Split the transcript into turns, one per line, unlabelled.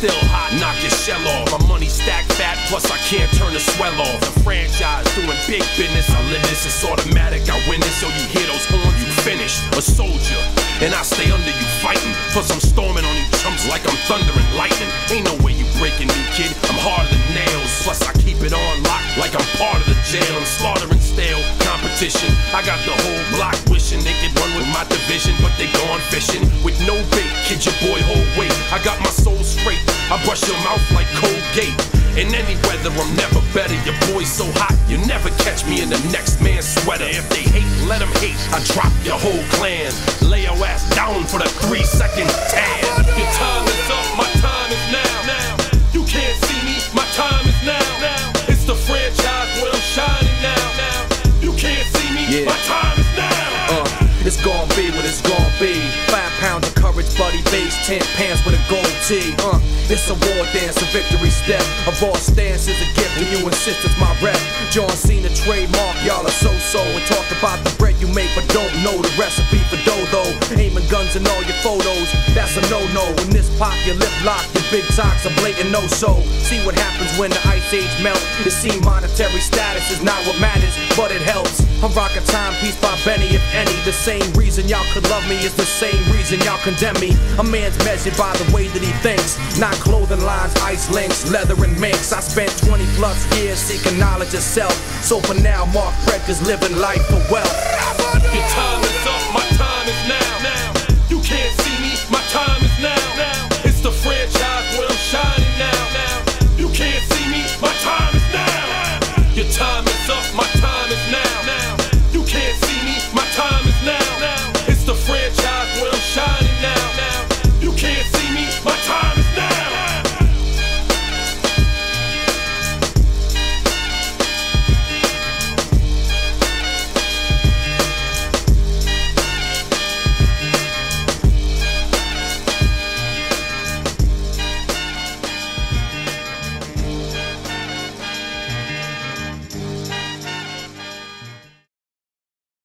still hot, knock your shell off. My money stacked fat, plus I can't turn the swell off. The franchise doing big business, I live this, it's automatic, I win this. So you hear those horns, you finished. A soldier, and I stay under you fighting. Plus I'm storming on you chumps like I'm thunder and lightning. Ain't no way you breaking me, kid, I'm harder than nails. Plus I keep it on lock like I'm part of the jail. I'm slaughtering stale competition. I got the whole block wishing they could run with my division, but they gone fishing with no bait. Kid, your boy hold weight. I got my soul straight. I brush your mouth like Colgate. In any weather, I'm never better. Your boy's so hot, you never catch me in the next man's sweater. If they hate, let them hate. I drop your whole clan. Lay your ass down for the 3-second tan. Your time is up, my time is now. You can't see me, my time is now. It's the franchise where I'm shining now. You can't see me, my time is now.
It's gon' be what it's gon' be. 5 pounds of courage, buddy bass, 10 pants with a gold tee. It's a war dance, a victory step. A raw stance is a gift, and you insist it's my rep. John Cena trademark, y'all are so-so. And talk about the bread you make, but don't know the recipe for dough. Aiming guns in all your photos, that's a no-no. When this pop, your lip lock, your big talks are blatant no-so. See what happens when the ice age melt. It seems monetary status is not what matters, but it helps. I'm rocking Timepiece by Benny, if any. The same reason y'all could love me is the same reason y'all condemn me. A man's measured by the way that he thinks, not clothing lines, ice links, leather and minks. I spent 20 plus years seeking knowledge of self. So for now, Mark Fredk is living life for wealth.